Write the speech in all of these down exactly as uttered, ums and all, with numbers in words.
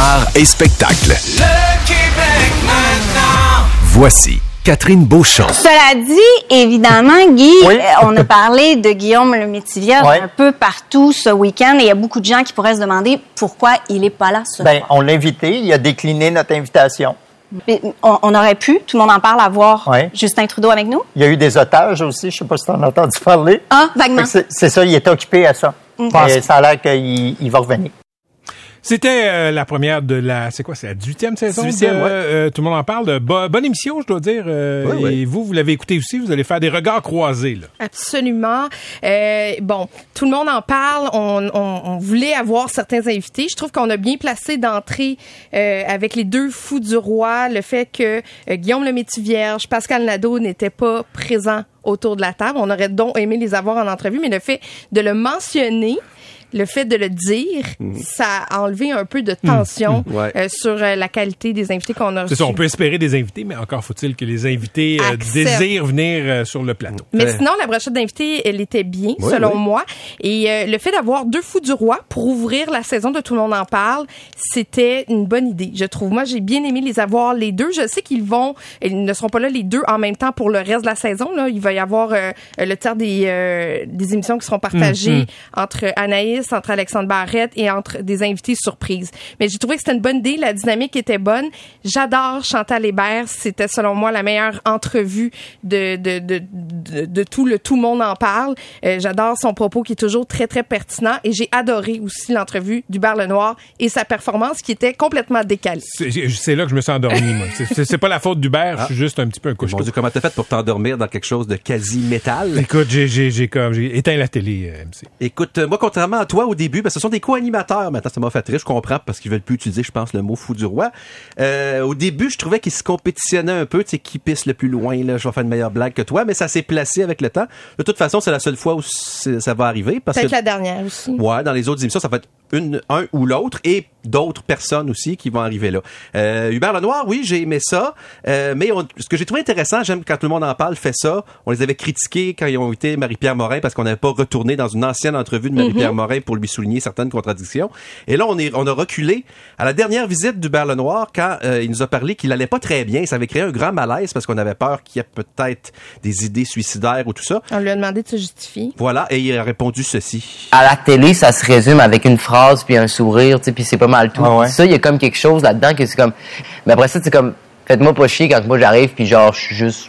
Art et spectacle. Le Québec maintenant. Voici Catherine Beauchamp. Cela dit, évidemment, Guy, Oui. euh, on a parlé de Guillaume le Métivier Oui. un peu partout ce week-end et il y a beaucoup de gens qui pourraient se demander pourquoi il n'est pas là ce Ben, soir. on l'a invité, il a décliné notre invitation. Mais On, on aurait pu, tout le monde en parle, avoir Oui. Justin Trudeau avec nous. Il y a eu des otages aussi, je sais pas si tu en as entendu parler. Ah, vaguement. Fait que C'est, c'est ça, il est occupé à ça. Et ça a l'air qu'il il va revenir. C'était euh, la première de la... C'est quoi? C'est la dix-huitième saison? dix-huitième, de, ouais. euh, tout le monde en parle. De bo- bonne émission, je dois dire. Euh, Oui, oui. Et vous, vous l'avez écouté aussi. Vous allez faire des regards croisés, là. Absolument. Euh, bon, tout le monde en parle. On, on, on voulait avoir certains invités. Je trouve qu'on a bien placé d'entrée euh, avec les deux fous du roi, le fait que euh, Guillaume le Métivierge, Pascal Nadeau n'étaient pas présents autour de la table. On aurait donc aimé les avoir en entrevue, mais le fait de le mentionner, le fait de le dire, Mm. ça a enlevé un peu de tension Mm. Ouais. euh, sur euh, la qualité des invités qu'on a reçus. C'est ça, on peut espérer des invités, mais encore faut-il que les invités euh, Acceptent. désirent venir euh, sur le plateau. Mais Ouais. sinon, la brochette d'invités, elle était bien, Oui, selon oui. moi. Et euh, le fait d'avoir deux fous du roi pour ouvrir la saison de Tout le monde en parle, c'était une bonne idée, je trouve. Moi, j'ai bien aimé les avoir les deux. Je sais qu'ils vont, ils ne seront pas là les deux en même temps pour le reste de la saison. Là, il va y avoir euh, le tiers des euh, des émissions qui seront partagées Mm, entre Anaïs, entre Alexandre Barrette et entre des invités surprises. Mais j'ai trouvé que c'était une bonne idée. La dynamique était bonne. J'adore Chantal Hébert. C'était, selon moi, la meilleure entrevue de de de de, de tout le tout le monde en parle. Euh, j'adore son propos qui est toujours très très pertinent et j'ai adoré aussi l'entrevue d'Hubert Lenoir et sa performance qui était complètement décalée. C'est, c'est là que je me suis endormi, moi. C'est, c'est, c'est pas la faute d'Hubert, je suis juste un petit peu un Mon couche-tôt. Dieu, comment t'as fait pour t'endormir dans quelque chose de quasi métal? Écoute, j'ai, j'ai, j'ai, comme, j'ai éteint la télé, euh, M C. Écoute, euh, moi, contrairement à toi, au début, ben, ce sont des co-animateurs. Maintenant, ça m'a fait rire. Je comprends parce qu'ils veulent plus utiliser, je pense, le mot fou du roi. Euh, au début, je trouvais qu'ils se compétitionnaient un peu. Tu sais, qui pisse le plus loin, là. Je vais faire une meilleure blague que toi. Mais ça s'est placé avec le temps. De toute façon, c'est la seule fois où c'est- ça va arriver. Parce Peut-être que, la dernière aussi. ouais, dans les autres émissions, ça va être une, un ou l'autre et d'autres personnes aussi qui vont arriver là. Euh, Hubert Lenoir, oui, j'ai aimé ça. Euh, mais on- ce que j'ai trouvé intéressant, j'aime quand tout le monde en parle, fait ça. On les avait critiqués quand ils ont été Marie-Pierre Morin parce qu'on n'avait pas retourné dans une ancienne entrevue de Marie-Pierre Mm-hmm. Morin pour lui souligner certaines contradictions. Et là, on est, on a reculé à la dernière visite d'Hubert Lenoir quand euh, il nous a parlé qu'il allait pas très bien. Ça avait créé un grand malaise parce qu'on avait peur qu'il y ait peut-être des idées suicidaires ou tout ça. On lui a demandé de se justifier. Voilà. Et il a répondu ceci. À la télé, ça se résume avec une phrase puis un sourire, tu sais, puis c'est pas mal tout. Ah ouais. Ça, il y a comme quelque chose là-dedans que c'est comme... Mais après ça, c'est comme... Faites-moi pas chier quand moi j'arrive puis genre, je suis juste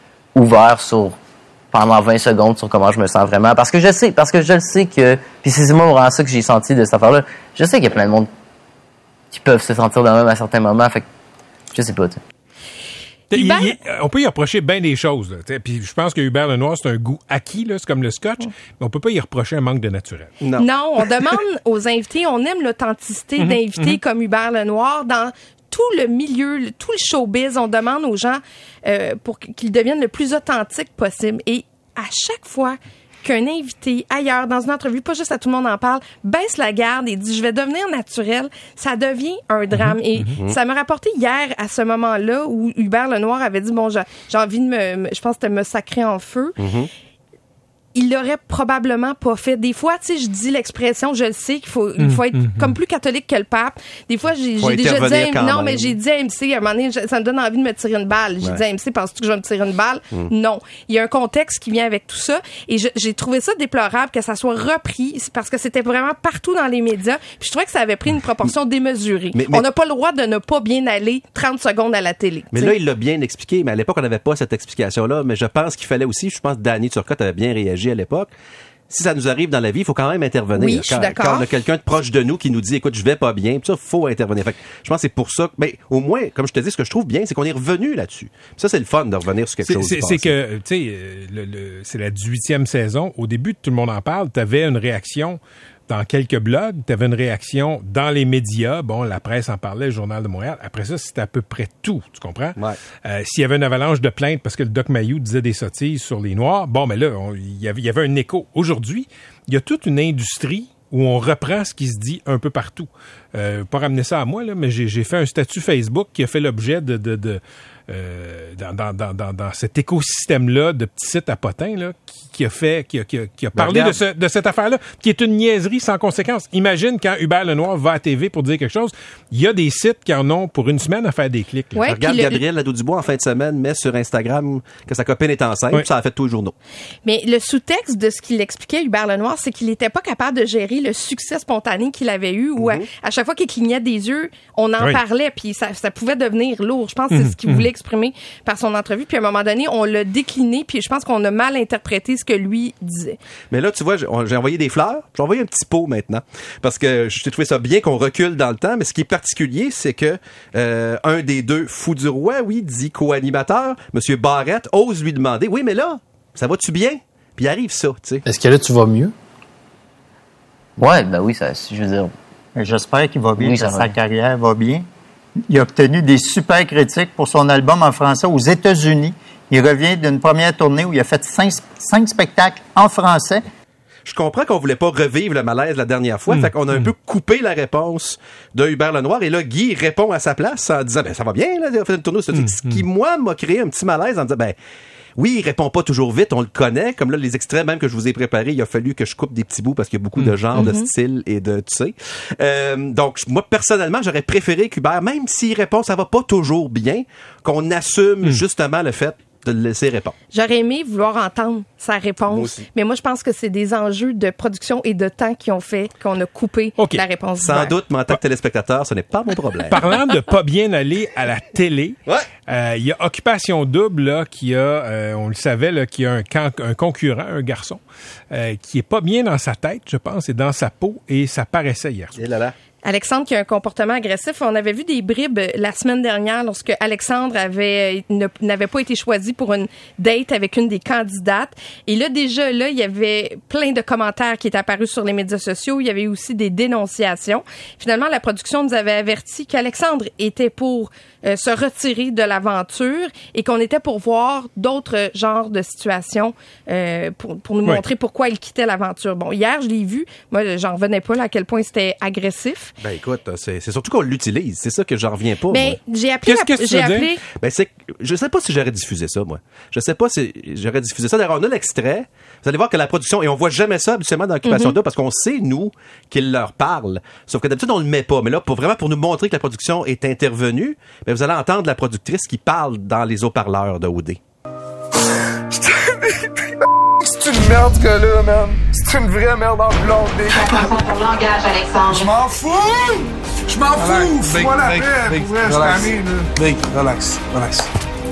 ouvert sur... pendant vingt secondes sur comment je me sens vraiment. Parce que je sais, parce que je le sais que... Puis c'est moi vraiment ça que j'ai senti de cette affaire-là. Je sais qu'il y a plein de monde qui peuvent se sentir de même à certains moments. Fait que... Je sais pas, tu sais. Il- Hubert- il- on peut y reprocher bien des choses. Là, t'sais. Puis je pense que Hubert Lenoir, c'est un goût acquis, là, c'est comme le scotch, mais on peut pas y reprocher un manque de naturel. Non. Non, on demande aux invités, on aime l'authenticité d'invités comme Hubert Lenoir dans tout le milieu, le- tout le showbiz. On demande aux gens euh, pour qu'ils deviennent le plus authentiques possible. Et à chaque fois qu'un invité ailleurs, dans une entrevue, pas juste à Tout le monde en parle, baisse la garde et dit « je vais devenir naturel », ça devient un drame. Et ça m'a rapporté hier, à ce moment-là, où Hubert Lenoir avait dit « bon, j'ai j'ai envie de me, me- je pense que c'était me sacrer en feu ». Il l'aurait probablement pas fait. Des fois, tu sais, je dis l'expression, je le sais qu'il faut, il faut être comme plus catholique que le pape. Des fois, j'ai, Faut j'ai déjà dit, intervenir à- quand non, même. mais j'ai dit à M C, à un moment donné, je- ça me donne envie de me tirer une balle. J'ai Ouais. dit à M C, penses-tu que je vais me tirer une balle? Non. Il y a un contexte qui vient avec tout ça. Et je- j'ai trouvé ça déplorable que ça soit repris c'est parce que c'était vraiment partout dans les médias. Puis je trouvais que ça avait pris une proportion démesurée. Mais- mais- On n'a pas le droit de ne pas bien aller trente secondes à la télé. Mais tu là, sais. il l'a bien expliqué, mais à l'époque, on n'avait pas cette explication-là. Mais je pense qu'il fallait aussi, je pense que Danny Turcotte avait bien réagi à l'époque. Si ça nous arrive dans la vie, il faut quand même intervenir. Oui, je suis Quand- d'accord. Quand on a quelqu'un de proche de nous qui nous dit, écoute, je vais pas bien, puis ça, faut intervenir. Fait que je pense que c'est pour ça que, ben, au moins, comme je te dis, ce que je trouve bien, c'est qu'on est revenu là-dessus. Puis ça, c'est le fun de revenir sur quelque C'est, chose. c'est, du c'est passé. que, tu sais, euh, le, le- c'est la dix-huitième saison. Au début, tout le monde en parle. Tu avais une réaction dans quelques blogs. Tu avais une réaction dans les médias. Bon, la presse en parlait, le Journal de Montréal. Après ça, c'était à peu près tout. Tu comprends? Ouais. Euh, s'il y avait une avalanche de plaintes parce que le Doc Mayou disait des sottises sur les Noirs, bon, ben là, on- il y avait, il y avait un écho. Aujourd'hui, il y a toute une industrie où on reprend ce qui se dit un peu partout. euh, pas ramener ça à moi, là, mais j'ai, j'ai fait un statut Facebook qui a fait l'objet de... de, de Euh, dans, dans, dans, dans, dans cet écosystème-là de petits sites à potins, là, qui, qui a fait, qui a, qui a, qui a parlé de, ce, de cette affaire-là, qui est une niaiserie sans conséquence. Imagine quand Hubert Lenoir va à T V pour dire quelque chose, il y a des sites qui en ont pour une semaine à faire des clics. Ouais, regarde le... Gabriel Nadeau-Dubois en fin de semaine met sur Instagram que sa copine est enceinte, oui. Ça a fait tous les journaux. Mais le sous-texte de ce qu'il expliquait, Hubert Lenoir, c'est qu'il n'était pas capable de gérer le succès spontané qu'il avait eu, où mm-hmm. à, à chaque fois qu'il clignait des yeux, on en oui. parlait, puis ça, ça pouvait devenir lourd. Je pense que c'est mm-hmm. ce qu'il voulait exprimer par son entrevue, puis à un moment donné, on l'a décliné, puis je pense qu'on a mal interprété ce que lui disait. Mais là, tu vois, j'ai, j'ai envoyé des fleurs, j'ai envoyé un petit pot maintenant, parce que j'ai trouvé ça bien qu'on recule dans le temps, mais ce qui est particulier, c'est que euh, un des deux fous du roi, oui, dit co-animateur, M. Barrette, ose lui demander, oui, mais là, ça va-tu bien? Puis il arrive ça, tu sais. Est-ce que là, tu vas mieux? Ouais, ben oui, ça, je veux dire... J'espère qu'il va bien, oui, que ça sa va. carrière va bien. Il a obtenu des super critiques pour son album en français aux États-Unis. Il revient d'une première tournée où il a fait cinq, cinq spectacles en français. Je comprends qu'on voulait pas revivre le malaise la dernière fois, mmh. fait qu'on a un mmh. peu coupé la réponse de Hubert Lenoir, et là, Guy répond à sa place en disant, ben, ça va bien, là, il a fait une tournée. Mmh. Ce qui, moi, m'a créé un petit malaise en disant, ben, oui, il répond pas toujours vite, on le connaît. Comme là, les extraits même que je vous ai préparés, il a fallu que je coupe des petits bouts parce qu'il y a beaucoup de genres, mm-hmm. de styles et de, tu sais. Euh, donc, moi, personnellement, j'aurais préféré qu'Hubert, même s'il répond, ça va pas toujours bien, qu'on assume mm. justement le fait de le laisser répondre. J'aurais aimé vouloir entendre sa réponse, moi aussi. Mais moi, je pense que c'est des enjeux de production et de temps qui ont fait qu'on a coupé okay. la réponse. Sans doute, mais en tant que téléspectateur, ce n'est pas mon problème. Parlant de pas bien aller à la télé, il ouais. euh, y a Occupation Double là, qui a, euh, on le savait, là, qui a un, can- un concurrent, un garçon, euh, qui est pas bien dans sa tête, je pense, et dans sa peau, et ça paraissait hier soir. Et là là. Alexandre qui a un comportement agressif. On avait vu des bribes la semaine dernière lorsque Alexandre avait ne, n'avait pas été choisi pour une date avec une des candidates. Et là, déjà, là, il y avait plein de commentaires qui étaient apparus sur les médias sociaux. Il y avait aussi des dénonciations. Finalement, la production nous avait averti qu'Alexandre était pour euh, se retirer de l'aventure et qu'on était pour voir d'autres genres de situations euh, pour, pour nous oui. montrer pourquoi il quittait l'aventure. Bon, hier, je l'ai vu. Moi, j'en revenais pas là, à quel point c'était agressif. Ben écoute, c'est, c'est surtout qu'on l'utilise. C'est ça que j'en reviens pas. Ben, moi. j'ai appelé. Qu'est-ce la, que tu j'ai veux appelé. dire? Ben c'est, je sais pas si j'aurais diffusé ça, moi. Je sais pas si j'aurais diffusé ça. D'ailleurs, on a l'extrait. Vous allez voir que la production, et on voit jamais ça habituellement dans Occupation mm-hmm. Double parce qu'on sait, nous, qu'il leur parle. Sauf que d'habitude, on le met pas. Mais là, pour vraiment pour nous montrer que la production est intervenue, ben vous allez entendre la productrice qui parle dans les haut-parleurs de O D. C'est une merde, ce gars-là, man. C'est une vraie merde en blonde. Attention à ton langage, Alexandre. Je m'en fous! Je m'en fous! Fous-moi la paix! Pour vrai, je t'amène, là. Big, relax, relax.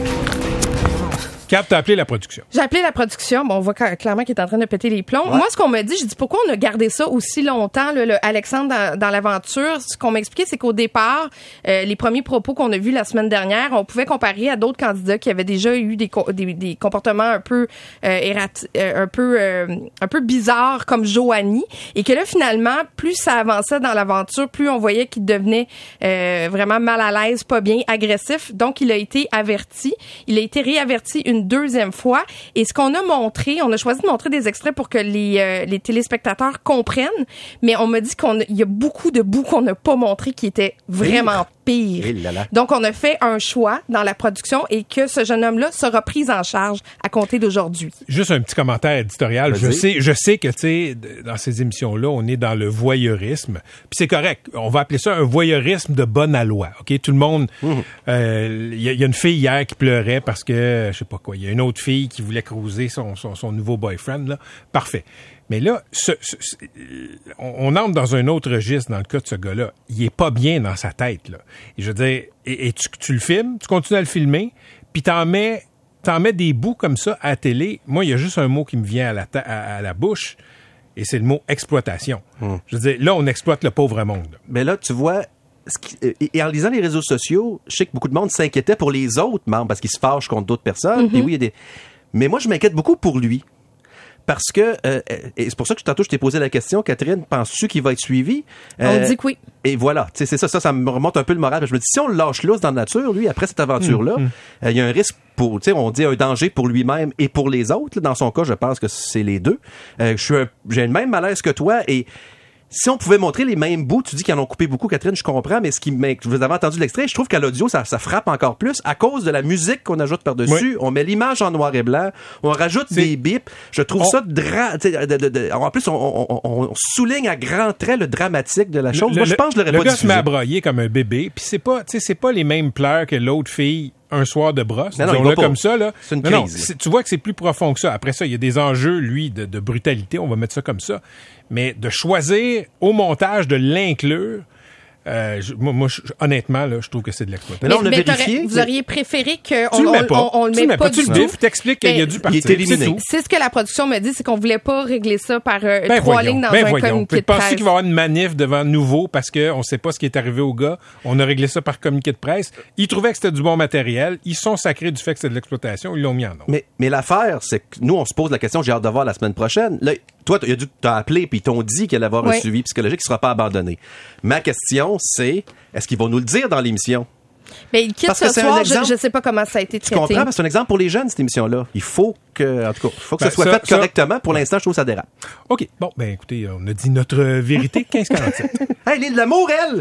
Cap, t'as appelé la production. J'ai appelé la production. Bon, on voit clairement qu'il est en train de péter les plombs. Ouais. Moi, ce qu'on m'a dit, j'ai dit pourquoi on a gardé ça aussi longtemps, là, le Alexandre dans, dans l'aventure. Ce qu'on m'a expliqué, c'est qu'au départ, euh, les premiers propos qu'on a vus la semaine dernière, on pouvait comparer à d'autres candidats qui avaient déjà eu des, des, des comportements un peu euh, érati- euh, un peu euh, un peu bizarres comme Joanie, et que là finalement, plus ça avançait dans l'aventure, plus on voyait qu'il devenait euh, vraiment mal à l'aise, pas bien, agressif. Donc, il a été averti. Il a été réaverti une deuxième fois. Et ce qu'on a montré, on a choisi de montrer des extraits pour que les, euh, les téléspectateurs comprennent, mais on m'a dit qu'il y a beaucoup de bouts qu'on n'a pas montré qui étaient vraiment pire. Donc, on a fait un choix dans la production et que ce jeune homme-là sera pris en charge à compter d'aujourd'hui. Juste un petit commentaire éditorial. Vas-y. Je sais, je sais que, tu sais, dans ces émissions-là, on est dans le voyeurisme. Puis c'est correct. On va appeler ça un voyeurisme de bonne aloi. OK? Tout le monde... Il mmh. euh, y, y a une fille hier qui pleurait parce que, je sais pas quoi, il y a une autre fille qui voulait cruiser son, son, son nouveau boyfriend, là. Parfait. Mais là, ce, ce, ce, on, on entre dans un autre registre dans le cas de ce gars-là. Il est pas bien dans sa tête, là. Et je veux dire, et, et tu, tu le filmes, tu continues à le filmer, puis t'en mets, t'en mets des bouts comme ça à la télé. Moi, il y a juste un mot qui me vient à la, ta- à, à la bouche, et c'est le mot exploitation. Hum. Je veux dire, là, on exploite le pauvre monde. Mais là, tu vois... Et en lisant les réseaux sociaux, je sais que beaucoup de monde s'inquiétait pour les autres membres parce qu'ils se fâchent contre d'autres personnes. Mm-hmm. Et oui, il y a des... Mais moi, je m'inquiète beaucoup pour lui. Parce que, euh, et c'est pour ça que tantôt je t'ai posé la question, Catherine, penses-tu qu'il va être suivi? Euh, on dit que oui. Et voilà, tu sais, c'est ça, ça, ça me remonte un peu le moral. Je me dis, si on le lâche lousse dans la nature, lui, après cette aventure-là, il mmh, mmh. euh, y a un risque pour, tu sais, on dit un danger pour lui-même et pour les autres. Dans son cas, je pense que c'est les deux. Euh, je suis un, j'ai le même malaise que toi et si on pouvait montrer les mêmes bouts, tu dis qu'ils en ont coupé beaucoup, Catherine, je comprends, mais ce qui m'a, vous avez entendu l'extrait, je trouve qu'à l'audio, ça, ça frappe encore plus à cause de la musique qu'on ajoute par-dessus. Oui. On met l'image en noir et blanc, on rajoute c'est... des bips. Je trouve on... ça dra... de, de, de, en plus, on, on, on souligne à grands traits le dramatique de la chose. Le, Moi, je pense que je l'aurais le pas gars diffusé. se met à brailler comme un bébé, puis c'est pas, tu sais, c'est pas les mêmes pleurs que l'autre fille un soir de brosse. Non, non, là comme ça, là. C'est une non, crise. Non, tu vois que c'est plus profond que ça. Après ça, il y a des enjeux, lui, de, de brutalité. On va mettre ça comme ça. Mais de choisir au montage de l'inclure, euh, je, moi, moi je, honnêtement, là, je trouve que c'est de l'exploitation. Mais là, on a vérifié. Vous auriez préféré qu'on tu le mets pas. on, on, on le tu met le mets pas, pas. du tu tout. le bifes, t'expliques qu'il y a dû partir. Il est éliminé. C'est, c'est ce que la production me dit, c'est qu'on voulait pas régler ça par euh, ben trois voyons, lignes dans ben un voyons. communiqué de Pensez presse. qu'il va y avoir une manif devant Nouveau parce qu'on sait pas ce qui est arrivé au gars. On a réglé ça par communiqué de presse. Ils trouvaient que c'était du bon matériel. Ils sont sacrés du fait que c'est de l'exploitation. Ils l'ont mis en ordre. Mais, mais l'affaire, c'est que nous, on se pose la question, j'ai hâte de voir la semaine prochaine. Là, toi, il y a dû t'as appelé puis ils t'ont dit qu'il allait avoir oui. un suivi psychologique qui sera pas abandonné. Ma question, c'est, est-ce qu'ils vont nous le dire dans l'émission? Mais il quitte ce soir, je, je sais pas comment ça a été traité. Tu comprends? Parce que c'est un exemple pour les jeunes, cette émission-là. Il faut que, en tout cas, il faut que ben, ça soit ça, fait ça, correctement. Pour l'instant, je trouve que ça dérape. OK. Bon, ben écoutez, on a dit notre vérité quinze quarante-sept. Hey, l'île de l'amour, elle!